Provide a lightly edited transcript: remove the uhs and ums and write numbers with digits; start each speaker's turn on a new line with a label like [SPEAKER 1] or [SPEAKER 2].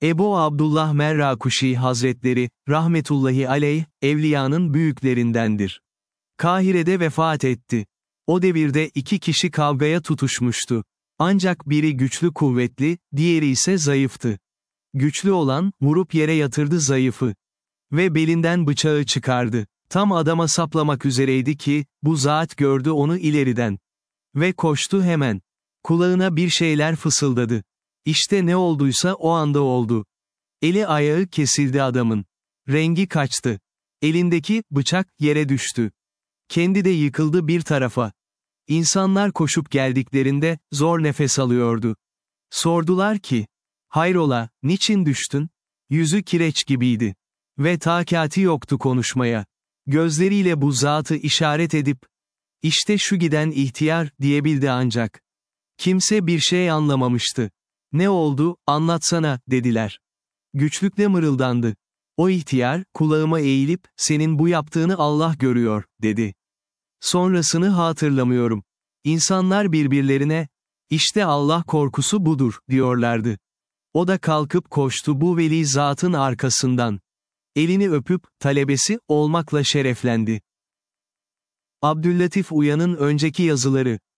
[SPEAKER 1] Ebu Abdullah Merrakuşi Hazretleri, rahmetullahi aleyh, evliyanın büyüklerindendir. Kahire'de vefat etti. O devirde iki kişi kavgaya tutuşmuştu. Ancak biri güçlü kuvvetli, diğeri ise zayıftı. Güçlü olan, vurup yere yatırdı zayıfı. Ve belinden bıçağı çıkardı. Tam adama saplamak üzereydi ki, bu zat gördü onu ileriden. Ve koştu hemen. Kulağına bir şeyler fısıldadı. İşte ne olduysa o anda oldu. Eli ayağı kesildi adamın. Rengi kaçtı. Elindeki bıçak yere düştü. Kendi de yıkıldı bir tarafa. İnsanlar koşup geldiklerinde zor nefes alıyordu. Sordular ki, hayrola, niçin düştün? Yüzü kireç gibiydi. Ve takati yoktu konuşmaya. Gözleriyle bu zatı işaret edip, işte şu giden ihtiyar, diyebildi ancak. Kimse bir şey anlamamıştı. Ne oldu, anlatsana, dediler. Güçlükle mırıldandı. O ihtiyar, kulağıma eğilip, senin bu yaptığını Allah görüyor, dedi. Sonrasını hatırlamıyorum. İnsanlar birbirlerine, işte Allah korkusu budur, diyorlardı. O da kalkıp koştu bu veli zatın arkasından. Elini öpüp, talebesi olmakla şereflendi. Abdüllatif Uyan'ın önceki yazıları.